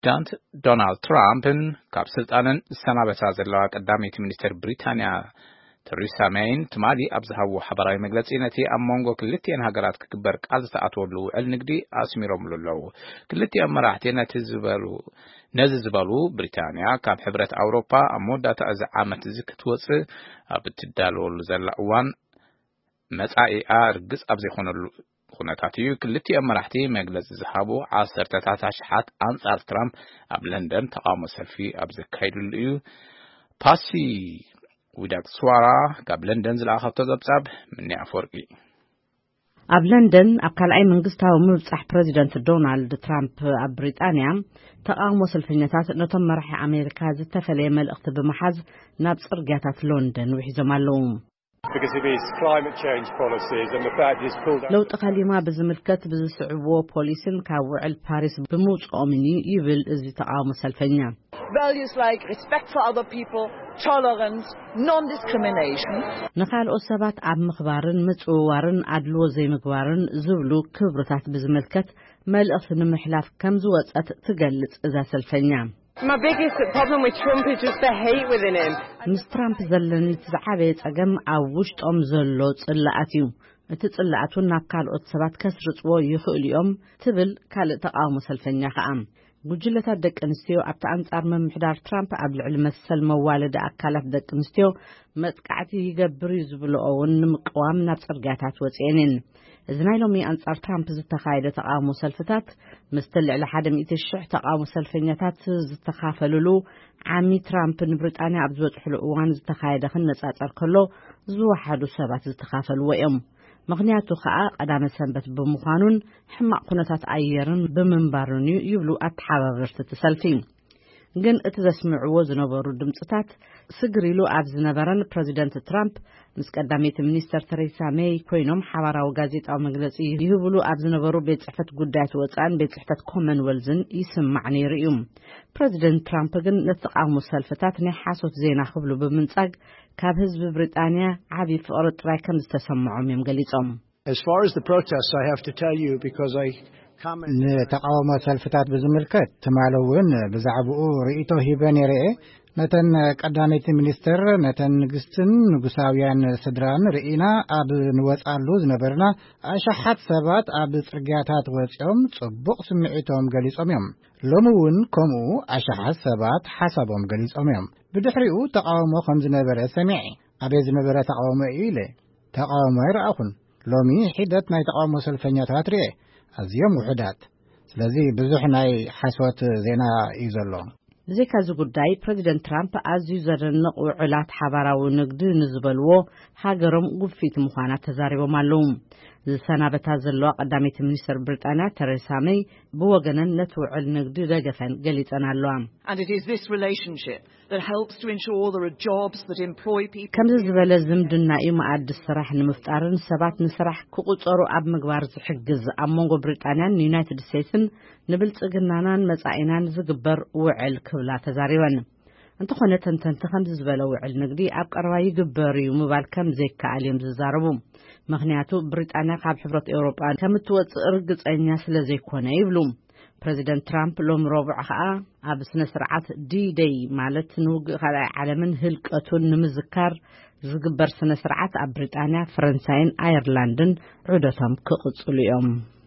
ፕሬዚዳንት ዶናልድ ትራምፕን ካብ ስልጣንን ሰናበታ ዘለዋ ቀዳሚት ሚኒስትር ብሪታንያ ቴሬሳ ሜይን ትማሊ ኣብ ዝሃብዎ ሓበራዊ መግለጺ ነቲ ኣብ መንጎ ክልቲአን ሃገራት ክግበር ቃል ዝተኣተወሉ ውዕል ንግዲ ኣስሚሮምሉ ኣለዉ። ክልቲአን መራሕቲ ነዚ ዝበሉ ብሪታንያ ካብ ሕብረት ኣውሮፓ ኣብ መወዳእታ እዚ ዓመት እዚ ክትወፅእ ኣብ እትዳለወሉ ዘላ እዋን መጻኢኣ ርግጽ ኣብ ዘይኮነሉ ኩነታት እዩ። ክልቲአን መራሕቲ መግለጺ ዝሃቡ 10ታት ኣሽሓት ኣንጻር ትራምፕ ኣብ ለንደን ተቃውሞ ሰልፊ ኣብ ዘካይድሉ እዩ። ፓሲ ዊዳክስዋራ ካብ ለንደን ዝለኣኸቶ ጸብጻብ ምንያ ኣፈወርቂ ኣብ ለንደን ኣብ ካልኣይ መንግስታዊ ምብጻሕ ፕሬዚደንት ዶናልድ ትራምፕ ኣብ ብሪጣንያ ተቃውሞ ሰልፈኛታት ነቶም መራሒ ኣሜሪካ ዝተፈለየ መልእኽቲ ብምሓዝ ናብ ጽርግያታት ለንደን ውሒዞም ኣለዉ። ለውጢ ከሊማ ብዝምልከት ብዝስዕብዎ ፖሊስን ካብ ውዕል ፓሪስ ብምውጽኦም ይብል እዚ ተቃውሞ ሰልፈኛ values like respect for other people, tolerance, non-discrimination. ንኻልኦት ሰባት ኣብ ምኽባርን ምጽዋርን ኣድልዎ ዘይምግባርን ዝብሉ ክብርታት ብዝምልከት መልእኽቲ ንምሕላፍ ከም ዝወጸት ትገልጽ እዛ ሰልፈኛ። My biggest problem with Trump is just the hate within him. ምስ ትራምፕ ዘለኒ ዝዓበየ ጸገም ኣብ ውሽጦም ዘሎ ጽላኣት እዩ። እቲ ጽላኣቱ ናብ ካልኦት ሰባት ከስርጽዎ ይኽእል እዮም ትብል ካልእ ተቃውሞ ሰልፈኛ ኸኣ ጉጅለታት ደቂ ኣንስትዮ ኣብቲ ኣንጻር ምምሕዳር ትራምፕ ኣብ ልዕሊ መሰል መዋለዲ ኣካላት ደቂ ኣንስትዮ መጥቃዕቲ ይገብር ዝብልኦ እውን ንምቅዋም ናብ ጽርግያታት ወጽአንን እዚ ናይ ሎሚ ኣንጻር ትራምፕ ዝተኻየደ ተቃውሞ ሰልፍታት ምስቲ ልዕሊ 100,000 ተቃውሞ ሰልፈኛታት ዝተኻፈልሉ ዓሚ ትራምፕ ንብሪጣንያ ኣብ ዝበጽሕሉ እዋን ዝተኻየደ ክነጻጸር ከሎ ዝወሓዱ ሰባት ዝተኻፈልዎ እዮም። ምክንያቱ ከዓ ቀዳመ ሰንበት ብምዃኑን ሕማቅ ኩነታት ኣየርን ብምንባሩን ይብሉ ኣተሓባበርቲ ተሰልፊ ግን እቲ ዘስምዕዎ ዝነበሩ ድምጽታት ስግሪሉ ኣብ ዝነበረን ፕሬዚደንት ትራምፕ ምስ ቀዳሚት ሚኒስትር ቴሬሳ ሜይ ኮይኖም ሓባራዊ ጋዜጣዊ መግለጺ ይህብሉ ኣብ ዝነበሩ ቤት ጽሕፈት ጉዳያት ወጻኢን ቤት ጽሕፈት ኮመንዌልዝን ይስማዕ ነይሩ እዩ። ፕሬዚደንት ትራምፕ ግን ነተቃውሞ ሰልፍታት ናይ ሓሶት ዜና ክብሉ ብምንጻግ ካብ ህዝቢ ብሪጣንያ ዓቢ ፍቕሪ ጥራይ ከም ዝተሰምዖም እዮም ገሊጾም። As far as the protests, I have to tell you because ተቃውሞ ሰልፍታት ብዝምልከት ትማለውን ብዛዕባኡ ርእይቶ ሂበን የርኤ ነተን ቀዳሚት ሚኒስትር ነተን ንግስትን ንጉሳውያን ስድራን ርኢና ኣብ ንወጻሉ ዝነበርና ኣሽሓት ሰባት ኣብ ጽርግያታት ወጽኦም ጽቡቕ ስምዒቶም ገሊጾም እዮም። ሎሚ እውን ከምኡ ኣሽሓት ሰባት ሓሳቦም ገሊጾም እዮም። ብድሕሪኡ ተቃውሞ ከም ዝነበረ ሰሚዐ ኣብ ዝነበረ ተቃውሞ ኢለ ተቃውሞ ይረኣኹን ሎሚ ሒደት ናይ ተቃውሞ ሰልፈኛታት ርኤ ኣዝዮም ውሕዳት ስለዚ ብዙሕ ናይ ሓሶት ዜና እዩ ዘሎ። ብዘይካ እዚ ጉዳይ ፕሬዚደንት ትራምፕ ኣዝዩ ዘደንቕ ውዕላት ሓባራዊ ንግዲ ንዝበልዎ ሃገሮም ጉፊት ምዃና ተዛሪቦም ኣለዉ። ዝሰናበታ ዘለዋ ቀዳሚት ሚኒስትር ብሪጣንያ ቴሬሳ ሜይ ብወገነን ነቲ ውዕል ንግዲ ደገፈን ገሊጸን ኣለዋ። And it is this relationship that helps to ensure there are jobs that employ people. ከምዚ ዝበለ ዝምድና እዩ መኣዲ ስራሕ ንምፍጣርን ሰባት ንስራሕ ክቁጸሩ ኣብ ምግባር ዝሕግዝ ኣብ መንጎ ብሪጣንያን ዩናይትድ ስቴትስን ንብልጽግናናን መጻኢናን ዝግበር ውዕል ክብላ ተዛሪበን። እንተኾነ ተንተንቲ ከምዚ ዝበለ ውዕል ንግዲ ኣብ ቀረባ ይግበር እዩ ምባል ከም ዘይከኣል እዮም ዝዛረቡ። ምክንያቱ ብሪጣንያ ካብ ሕብረት ኤውሮጳ ከም እትወጽእ ርግጸኛ ስለ ዘይኮነ ይብሉ። ፕሬዚደንት ትራምፕ ሎም ረቡዕ ከዓ ኣብ ስነ ስርዓት ዲ-ዴይ ማለት ንውግእ ካልኣይ ዓለምን ህልቀቱን ንምዝካር ዝግበር ስነ ስርዓት ኣብ ብሪጣንያ፣ ፈረንሳይን ኣየርላንድን ዑደቶም ክቕጽሉ እዮም።